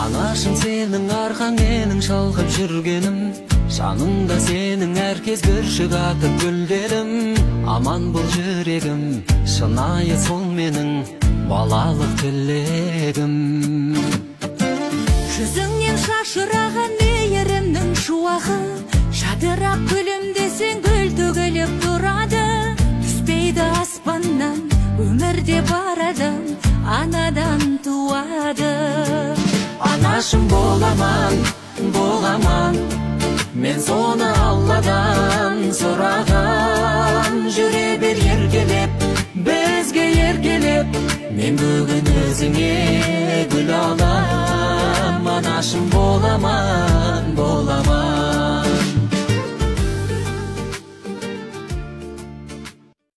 Анашым сенің арқаң менің шалқып жүргенім, жаныңда сенің әркез бүршік атып гүлдерім. Аман бол жүрегім, шынайы сол менің балалық тілегім. Жүзіңнен шашыраған мейірімнің шуағы, жадырап күлімдесең гүл төгіліп тұрады. Түспейді аспаннан, өмірде бар адам анадан туады. Анашым боламан, боламан, мен соны Алладан сұраған. Жүре бер еркелеп, бізге еркелеп, мен бүгін өзіңе гүл алам. Анашым боламан, боламан.